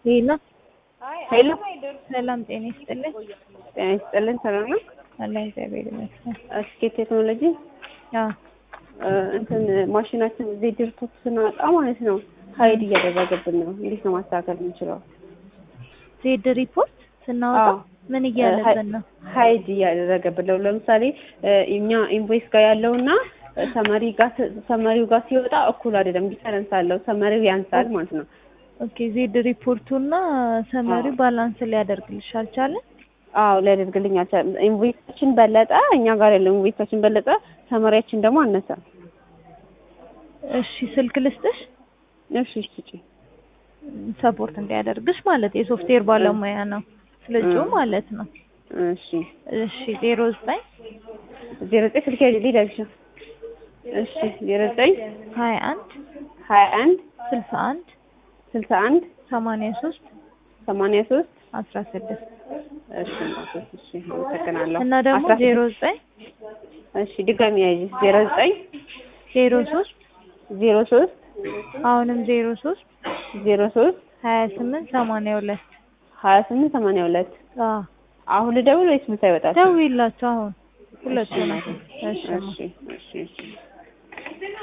ሄሎ ሄሎ ሰላም ጤና ይስጥልኝ። ጤና ይስጥልኝ። ሰላም ነው? አላህ እግዚአብሔር ይመስገን። እስኪ ቴክኖሎጂ አዎ እንትን ማሽናችን እዚህ ድርቶት ስናወጣ ማለት ነው ሀይድ እያደረገብን ነው። እንዴት ነው ማስተካከል የምንችለው? ዜድ ሪፖርት ስናወጣ ምን እያለብን ነው? ሀይድ እያደረገብን ነው። ለምሳሌ እኛ ኢንቮይስ ጋር ያለውና ሰመሪው ጋር ሲወጣ እኩል አይደለም፣ ዲፈረንስ አለው። ሰመሪው ያንሳል ማለት ነው። ኦኬ ዜድ ሪፖርቱና ሰመሪው ባላንስ ሊያደርግልሽ አልቻለም? አዎ ሊያደርግልኝ አልቻለም። ኢንቮይሳችን በለጠ፣ እኛ ጋር ያለው ኢንቮይሳችን በለጠ፣ ሰመሪያችን ደግሞ አነሰ። እሺ ስልክ ልስጥሽ? እሺ ስጪ። ሰፖርት እንዲያደርግሽ ማለት የሶፍትዌር ባለሙያ ነው ልጁ ማለት ነው። እሺ 09 ስልክ ያዥልኝ ዳግሻ። እሺ 09 21 61 61 83 16 እሺ አመሰግናለሁ። እና ደግሞ 09 እሺ ድጋሚ ያዥ 09 03 አሁንም 03 28 82 አሁን ልደውል ወይስ ምሳ ይወጣል? ደውይላቸው አሁን ሁለቱንም። እሺ እሺ